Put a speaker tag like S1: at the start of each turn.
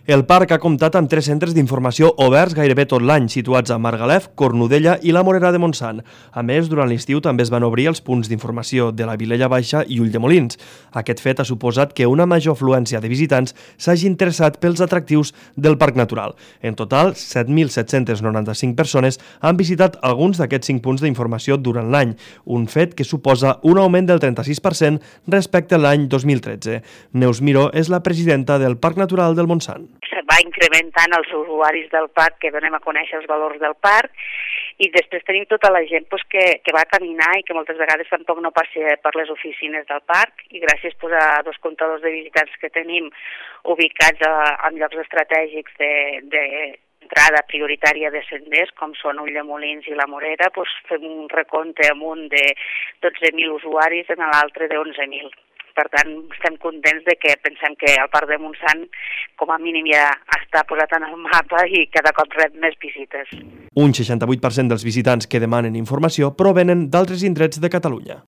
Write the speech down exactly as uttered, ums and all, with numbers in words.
S1: El parc ha comptat amb tres centres d'informació oberts gairebé tot l'any, situats a Margalef, Cornudella i la Morera de Montsant. A més, durant l'estiu també es van obrir els punts d'informació de la Vilella Baixa i Ulldemolins. Aquest fet ha suposat que una major afluència de visitants s'hagi interessat pels atractius del parc natural. En total, set mil set-cents noranta-cinc persones han visitat alguns d'aquests cinc punts d'informació durant l'any, un fet que suposa un augment del trenta-sis per cent respecte a l'any dos mil tretze. Neus Miró és la presidenta del Parc Natural del Montsant.
S2: Se va incrementant els usuaris del parc que donem a conèixer els valors del parc i després tenim tota la gent pues, que, que va a caminar i que moltes vegades tampoc no passa per les oficines del parc i gràcies pues, a dos comptadors de visitants que tenim ubicats a, en llocs estratègics de, de entrada prioritària de senders, com són Ulldemolins i la Morera, doncs fem un recompte amb un de dotze mil usuaris i en l'altre de onze mil. Per tant, estem contents de que pensem que el Parc de Montsant, com a mínim, ja està posat en el mapa i cada cop rep més visites.
S1: Un seixanta-vuit per cent dels visitants que demanen informació provenen d'altres indrets de Catalunya.